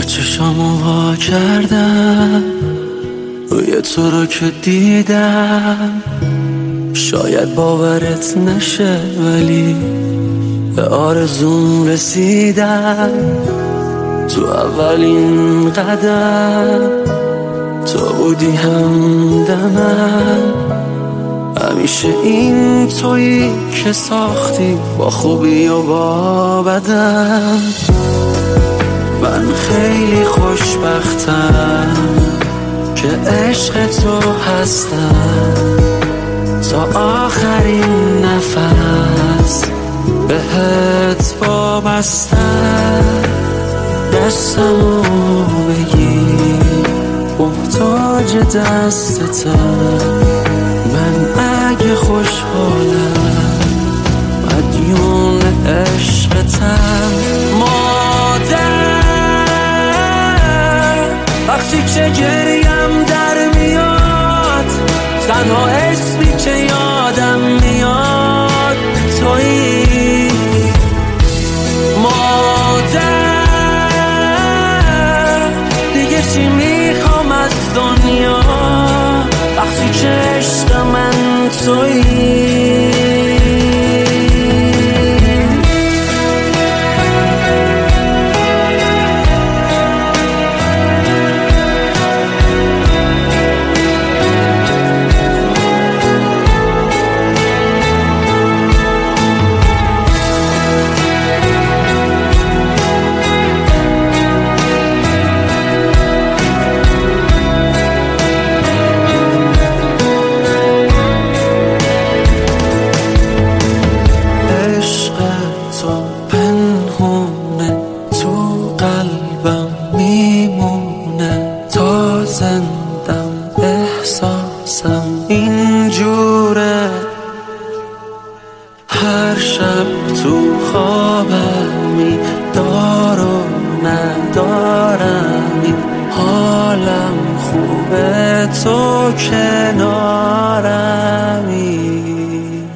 چشامو وا کردم روی تو رو که دیدم، شاید باورت نشه ولی به آرزوم رسیدم. تو اولین قدم تو بودی همدمم، همیشه این تویی که ساختی با خوبی و با بدم. من خیلی خوشبختم که عشق تو هستم، تا آخرین نفس بهت وابستم. دستمو بگیر محتاج دستتم، من اگه خوشحالم مدیون عشقتم. مادر وقتی که گریم در میاد، تنها اسمی که یادم میاد تویی. مادر دیگه چی میخوام از دنیا وقتی که عشق من تویی. هر شب تو خوابمی دار و ندارمی، حالم خوبه تو کنارمی.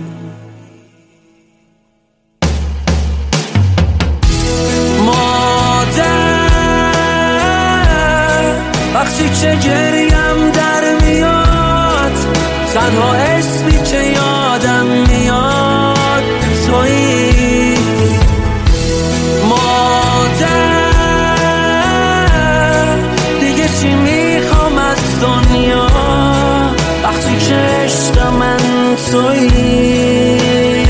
مادر وقتی که گریم در میاد، تنها اسمی که یادم میاد تویی. مادر دیگه چی میخوام از دنیا وقتی که عشق من تویی.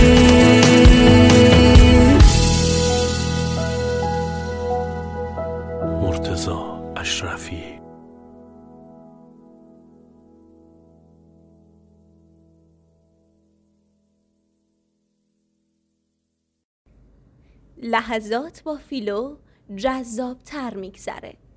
مرتضی اشرفی. لحظات با فیلو جذاب تر میگذره.